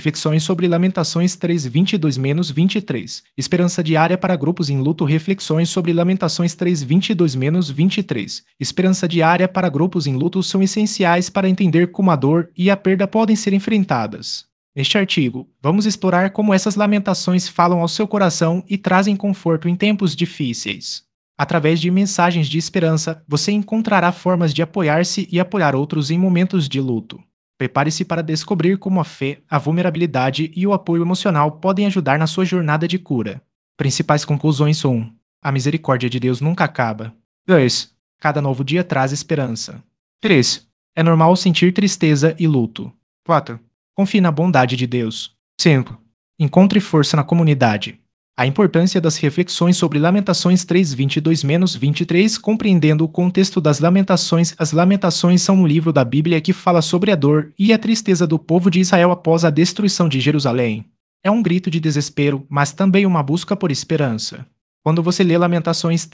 Reflexões sobre Lamentações 3:22-23. Esperança diária para grupos em luto. Reflexões sobre Lamentações 3:22-23. Esperança diária para grupos em luto são essenciais para entender como a dor e a perda podem ser enfrentadas. Neste artigo, vamos explorar como essas lamentações falam ao seu coração e trazem conforto em tempos difíceis. Através de mensagens de esperança, você encontrará formas de apoiar-se e apoiar outros em momentos de luto. Prepare-se para descobrir como a fé, a vulnerabilidade e o apoio emocional podem ajudar na sua jornada de cura. Principais conclusões: 1. A misericórdia de Deus nunca acaba. 2. Cada novo dia traz esperança. 3. É normal sentir tristeza e luto. 4. Confie na bondade de Deus. 5. Encontre força na comunidade. A importância das reflexões sobre Lamentações 3:22-23. Compreendendo o contexto das Lamentações. As Lamentações são um livro da Bíblia que fala sobre a dor e a tristeza do povo de Israel após a destruição de Jerusalém. É um grito de desespero, mas também uma busca por esperança. Quando você lê Lamentações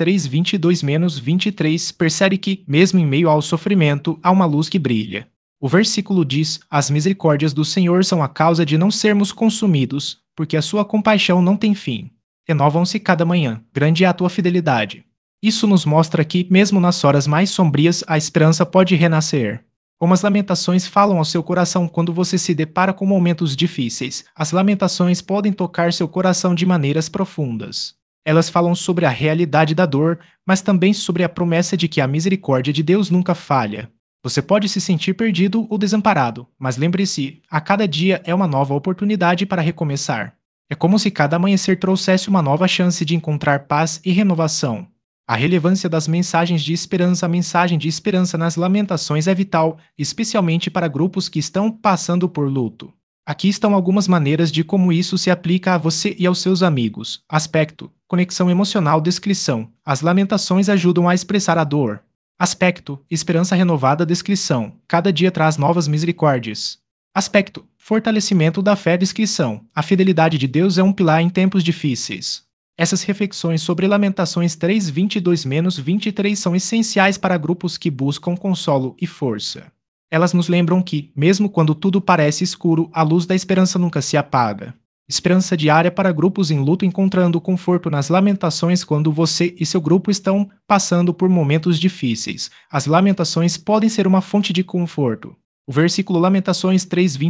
3:22-23, percebe que, mesmo em meio ao sofrimento, há uma luz que brilha. O versículo diz: as misericórdias do Senhor são a causa de não sermos consumidos, porque a sua compaixão não tem fim. Renovam-se cada manhã, grande é a tua fidelidade. Isso nos mostra que, mesmo nas horas mais sombrias, a esperança pode renascer. Como as lamentações falam ao seu coração quando você se depara com momentos difíceis, as lamentações podem tocar seu coração de maneiras profundas. Elas falam sobre a realidade da dor, mas também sobre a promessa de que a misericórdia de Deus nunca falha. Você pode se sentir perdido ou desamparado, mas lembre-se, a cada dia é uma nova oportunidade para recomeçar. É como se cada amanhecer trouxesse uma nova chance de encontrar paz e renovação. A relevância das mensagens de esperança. A mensagem de esperança nas lamentações é vital, especialmente para grupos que estão passando por luto. Aqui estão algumas maneiras de como isso se aplica a você e aos seus amigos. Aspecto: conexão emocional. Descrição: as lamentações ajudam a expressar a dor. Aspecto: esperança renovada. Descrição: cada dia traz novas misericórdias. Aspecto: fortalecimento da fé. Descrição: a fidelidade de Deus é um pilar em tempos difíceis. Essas reflexões sobre Lamentações 3:22-23 são essenciais para grupos que buscam consolo e força. Elas nos lembram que, mesmo quando tudo parece escuro, a luz da esperança nunca se apaga. Esperança diária para grupos em luto. Encontrando conforto nas lamentações. Quando você e seu grupo estão passando por momentos difíceis, as lamentações podem ser uma fonte de conforto. O versículo Lamentações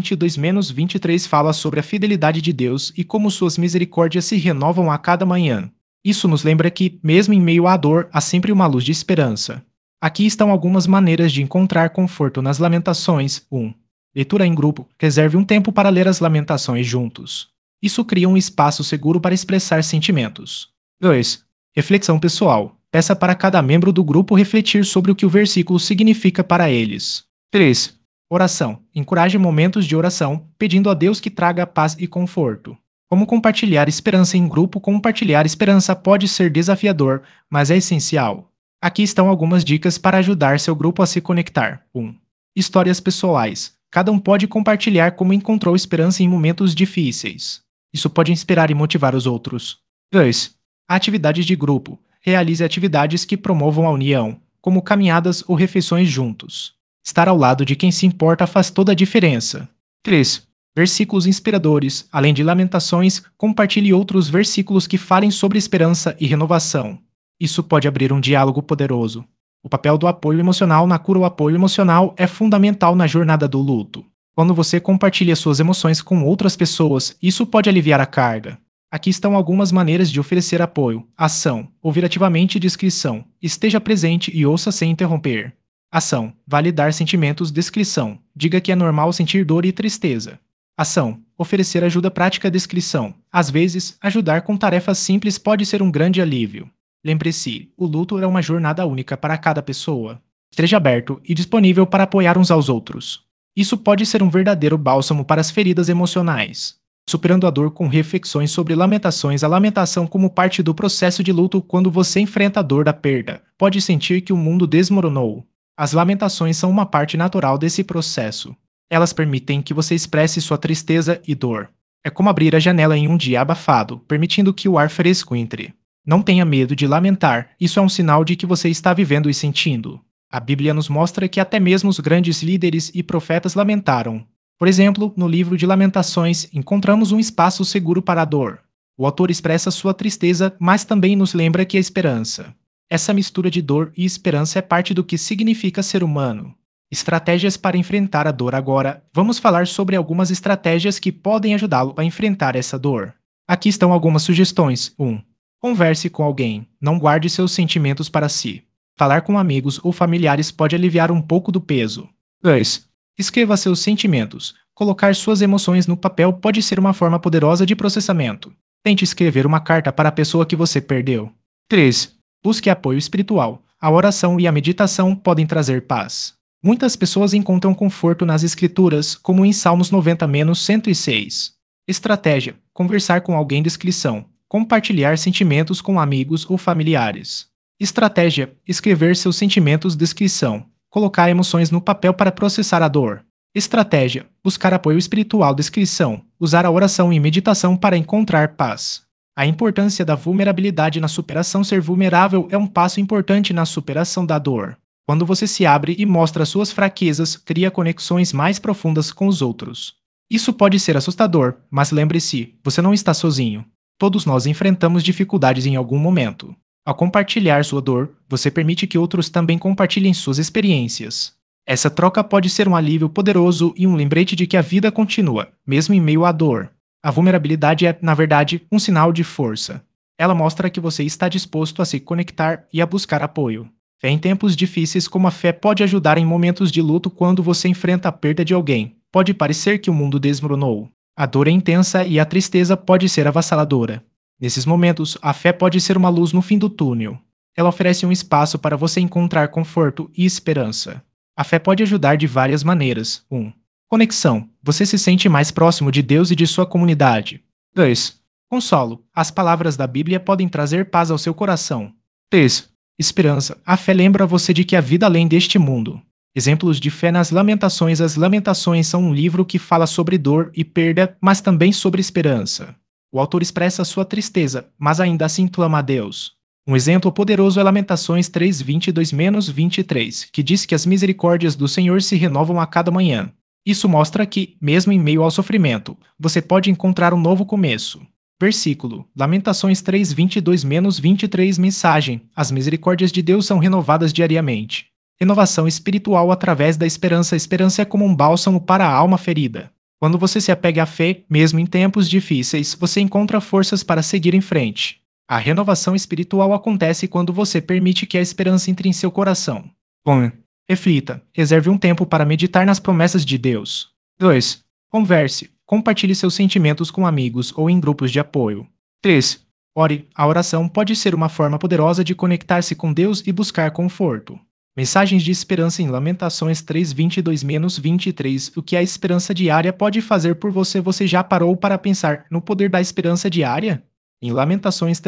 3:22-23 fala sobre a fidelidade de Deus e como suas misericórdias se renovam a cada manhã. Isso nos lembra que, mesmo em meio à dor, há sempre uma luz de esperança. Aqui estão algumas maneiras de encontrar conforto nas lamentações. 1. Leitura em grupo. Reserve um tempo para ler as lamentações juntos. Isso cria um espaço seguro para expressar sentimentos. 2. Reflexão pessoal. Peça para cada membro do grupo refletir sobre o que o versículo significa para eles. 3. Oração. Encoraje momentos de oração, pedindo a Deus que traga paz e conforto. Como compartilhar esperança em grupo? Compartilhar esperança pode ser desafiador, mas é essencial. Aqui estão algumas dicas para ajudar seu grupo a se conectar. 1. Histórias pessoais. Cada um pode compartilhar como encontrou esperança em momentos difíceis. Isso pode inspirar e motivar os outros. 2. Atividades de grupo. Realize atividades que promovam a união, como caminhadas ou refeições juntos. Estar ao lado de quem se importa faz toda a diferença. 3. Versículos inspiradores. Além de lamentações, compartilhe outros versículos que falem sobre esperança e renovação. Isso pode abrir um diálogo poderoso. O papel do apoio emocional na cura. O apoio emocional é fundamental na jornada do luto. Quando você compartilha suas emoções com outras pessoas, isso pode aliviar a carga. Aqui estão algumas maneiras de oferecer apoio. Ação. Ouvir ativamente. Descrição: esteja presente e ouça sem interromper. Ação. Validar sentimentos. Descrição: diga que é normal sentir dor e tristeza. Ação. Oferecer ajuda prática. Descrição: às vezes, ajudar com tarefas simples pode ser um grande alívio. Lembre-se, o luto é uma jornada única para cada pessoa. Esteja aberto e disponível para apoiar uns aos outros. Isso pode ser um verdadeiro bálsamo para as feridas emocionais. Superando a dor com reflexões sobre lamentações. A lamentação como parte do processo de luto. Quando você enfrenta a dor da perda, pode sentir que o mundo desmoronou. As lamentações são uma parte natural desse processo. Elas permitem que você expresse sua tristeza e dor. É como abrir a janela em um dia abafado, permitindo que o ar fresco entre. Não tenha medo de lamentar, isso é um sinal de que você está vivendo e sentindo. A Bíblia nos mostra que até mesmo os grandes líderes e profetas lamentaram. Por exemplo, no livro de Lamentações, encontramos um espaço seguro para a dor. O autor expressa sua tristeza, mas também nos lembra que a esperança. Essa mistura de dor e esperança é parte do que significa ser humano. Estratégias para enfrentar a dor agora. Vamos falar sobre algumas estratégias que podem ajudá-lo a enfrentar essa dor. Aqui estão algumas sugestões. 1. Converse com alguém. Não guarde seus sentimentos para si. Falar com amigos ou familiares pode aliviar um pouco do peso. 2. Escreva seus sentimentos. Colocar suas emoções no papel pode ser uma forma poderosa de processamento. Tente escrever uma carta para a pessoa que você perdeu. 3. Busque apoio espiritual. A oração e a meditação podem trazer paz. Muitas pessoas encontram conforto nas escrituras, como em Salmos 90-106. Estratégia: conversar com alguém de discrição. Compartilhar sentimentos com amigos ou familiares. Estratégia: escrever seus sentimentos de discrição. Colocar emoções no papel para processar a dor. Estratégia: buscar apoio espiritual de discrição. Usar a oração e meditação para encontrar paz. A importância da vulnerabilidade na superação. Ser vulnerável é um passo importante na superação da dor. Quando você se abre e mostra suas fraquezas, cria conexões mais profundas com os outros. Isso pode ser assustador, mas lembre-se, você não está sozinho. Todos nós enfrentamos dificuldades em algum momento. Ao compartilhar sua dor, você permite que outros também compartilhem suas experiências. Essa troca pode ser um alívio poderoso e um lembrete de que a vida continua, mesmo em meio à dor. A vulnerabilidade é, na verdade, um sinal de força. Ela mostra que você está disposto a se conectar e a buscar apoio. Fé em tempos difíceis. Como a fé pode ajudar em momentos de luto. Quando você enfrenta a perda de alguém, pode parecer que o mundo desmoronou. A dor é intensa e a tristeza pode ser avassaladora. Nesses momentos, a fé pode ser uma luz no fim do túnel. Ela oferece um espaço para você encontrar conforto e esperança. A fé pode ajudar de várias maneiras. 1. Conexão. Você se sente mais próximo de Deus e de sua comunidade. 2. Consolo. As palavras da Bíblia podem trazer paz ao seu coração. 3. Esperança. A fé lembra você de que há vida além deste mundo. Exemplos de fé nas Lamentações. As Lamentações são um livro que fala sobre dor e perda, mas também sobre esperança. O autor expressa sua tristeza, mas ainda assim clama a Deus. Um exemplo poderoso é Lamentações 3:22-23, que diz que as misericórdias do Senhor se renovam a cada manhã. Isso mostra que, mesmo em meio ao sofrimento, você pode encontrar um novo começo. Versículo: Lamentações 3:22-23. Mensagem: as misericórdias de Deus são renovadas diariamente. Renovação espiritual através da esperança. A esperança é como um bálsamo para a alma ferida. Quando você se apega à fé, mesmo em tempos difíceis, você encontra forças para seguir em frente. A renovação espiritual acontece quando você permite que a esperança entre em seu coração. 1. Reflita. Reserve um tempo para meditar nas promessas de Deus. 2. Converse. Compartilhe seus sentimentos com amigos ou em grupos de apoio. 3. Ore. A oração pode ser uma forma poderosa de conectar-se com Deus e buscar conforto. Mensagens de esperança em Lamentações 3:22-23. O que a esperança diária pode fazer por você? Você já parou para pensar no poder da esperança diária? Em Lamentações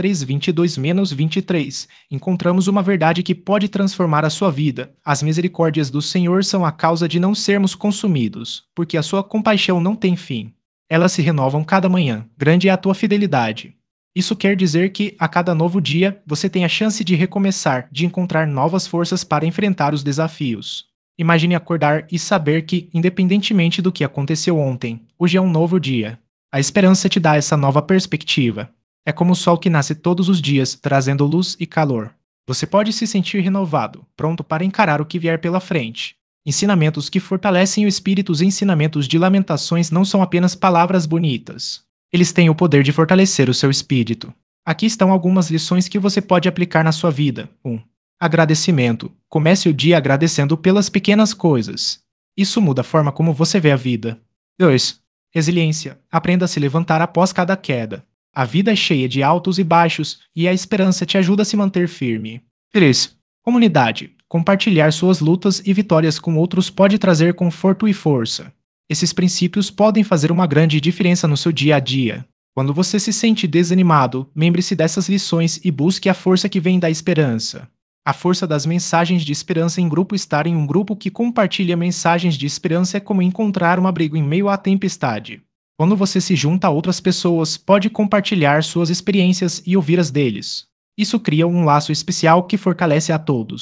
3:22-23, encontramos uma verdade que pode transformar a sua vida. As misericórdias do Senhor são a causa de não sermos consumidos, porque a sua compaixão não tem fim. Elas se renovam cada manhã. Grande é a tua fidelidade. Isso quer dizer que, a cada novo dia, você tem a chance de recomeçar, de encontrar novas forças para enfrentar os desafios. Imagine acordar e saber que, independentemente do que aconteceu ontem, hoje é um novo dia. A esperança te dá essa nova perspectiva. É como o sol que nasce todos os dias, trazendo luz e calor. Você pode se sentir renovado, pronto para encarar o que vier pela frente. Ensinamentos que fortalecem o espírito. Os ensinamentos de Lamentações não são apenas palavras bonitas. Eles têm o poder de fortalecer o seu espírito. Aqui estão algumas lições que você pode aplicar na sua vida. 1. Agradecimento. Comece o dia agradecendo pelas pequenas coisas. Isso muda a forma como você vê a vida. 2. Resiliência. Aprenda a se levantar após cada queda. A vida é cheia de altos e baixos, e a esperança te ajuda a se manter firme. 3. Comunidade. Compartilhar suas lutas e vitórias com outros pode trazer conforto e força. Esses princípios podem fazer uma grande diferença no seu dia a dia. Quando você se sente desanimado, lembre-se dessas lições e busque a força que vem da esperança. A força das mensagens de esperança em grupo. Estar em um grupo que compartilha mensagens de esperança é como encontrar um abrigo em meio à tempestade. Quando você se junta a outras pessoas, pode compartilhar suas experiências e ouvir as deles. Isso cria um laço especial que fortalece a todos.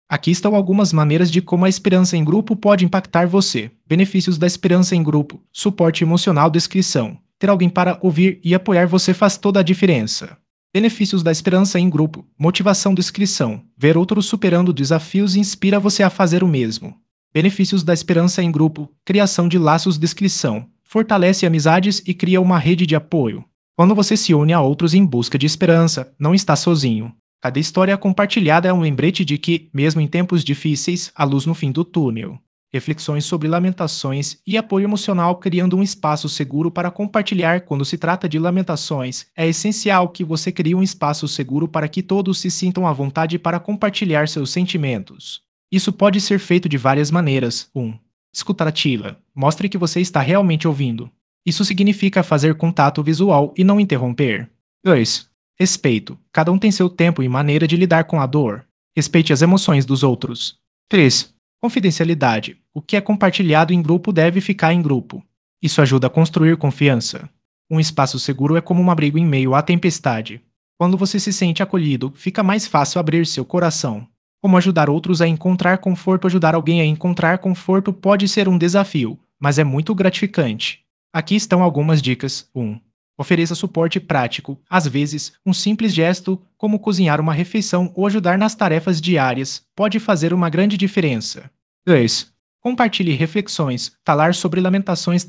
Aqui estão algumas maneiras de como a esperança em grupo pode impactar você. Benefícios da esperança em grupo: suporte emocional, descrição. Ter alguém para ouvir e apoiar você faz toda a diferença. Benefícios da esperança em grupo: motivação, descrição. Ver outros superando desafios inspira você a fazer o mesmo. Benefícios da esperança em grupo: criação de laços, descrição. Fortalece amizades e cria uma rede de apoio. Quando você se une a outros em busca de esperança, não está sozinho. Cada história compartilhada é um lembrete de que, mesmo em tempos difíceis, há luz no fim do túnel. Reflexões sobre lamentações e apoio emocional criando um espaço seguro para compartilhar. Quando se trata de lamentações, é essencial que você crie um espaço seguro para que todos se sintam à vontade para compartilhar seus sentimentos. Isso pode ser feito de várias maneiras. 1. Escutar ativa. Mostre que você está realmente ouvindo. Isso significa fazer contato visual e não interromper. 2. Respeito. Cada um tem seu tempo e maneira de lidar com a dor. Respeite as emoções dos outros. 3. Confidencialidade. O que é compartilhado em grupo deve ficar em grupo. Isso ajuda a construir confiança. Um espaço seguro é como um abrigo em meio à tempestade. Quando você se sente acolhido, fica mais fácil abrir seu coração. Como ajudar outros a encontrar conforto? Ajudar alguém a encontrar conforto pode ser um desafio, mas é muito gratificante. Aqui estão algumas dicas. 1. Ofereça suporte prático. Às vezes, um simples gesto, como cozinhar uma refeição ou ajudar nas tarefas diárias, pode fazer uma grande diferença. 2. Compartilhe reflexões. Falar sobre Lamentações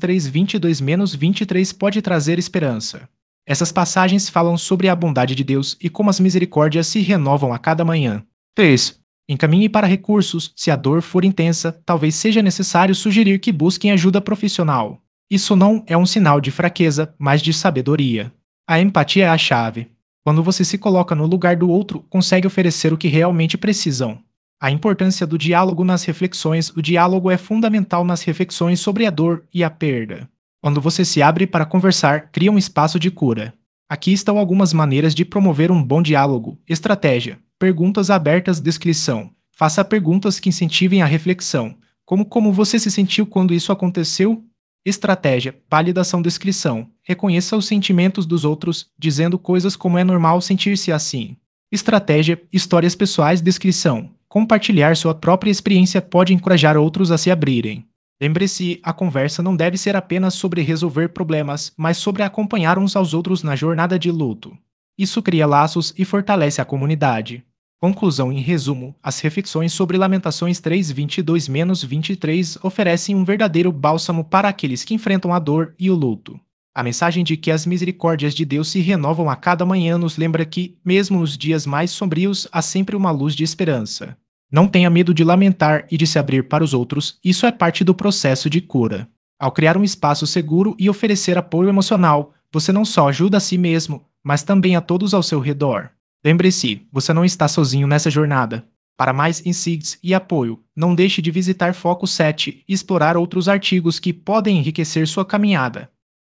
3:22-23 pode trazer esperança. Essas passagens falam sobre a bondade de Deus e como as misericórdias se renovam a cada manhã. 3. Encaminhe para recursos. Se a dor for intensa, talvez seja necessário sugerir que busquem ajuda profissional. Isso não é um sinal de fraqueza, mas de sabedoria. A empatia é a chave. Quando você se coloca no lugar do outro, consegue oferecer o que realmente precisam. A importância do diálogo nas reflexões: o diálogo é fundamental nas reflexões sobre a dor e a perda. Quando você se abre para conversar, cria um espaço de cura. Aqui estão algumas maneiras de promover um bom diálogo. Estratégia: perguntas abertas, descrição. Faça perguntas que incentivem a reflexão. Como você se sentiu quando isso aconteceu? Estratégia: validação, descrição. Reconheça os sentimentos dos outros, dizendo coisas como é normal sentir-se assim. Estratégia: histórias pessoais, descrição. Compartilhar sua própria experiência pode encorajar outros a se abrirem. Lembre-se, a conversa não deve ser apenas sobre resolver problemas, mas sobre acompanhar uns aos outros na jornada de luto. Isso cria laços e fortalece a comunidade. Conclusão: em resumo, as reflexões sobre Lamentações 3:22-23 oferecem um verdadeiro bálsamo para aqueles que enfrentam a dor e o luto. A mensagem de que as misericórdias de Deus se renovam a cada manhã nos lembra que, mesmo nos dias mais sombrios, há sempre uma luz de esperança. Não tenha medo de lamentar e de se abrir para os outros, isso é parte do processo de cura. Ao criar um espaço seguro e oferecer apoio emocional, você não só ajuda a si mesmo, mas também a todos ao seu redor. Lembre-se, você não está sozinho nessa jornada. Para mais insights e apoio, não deixe de visitar Foco 7 e explorar outros artigos que podem enriquecer sua caminhada.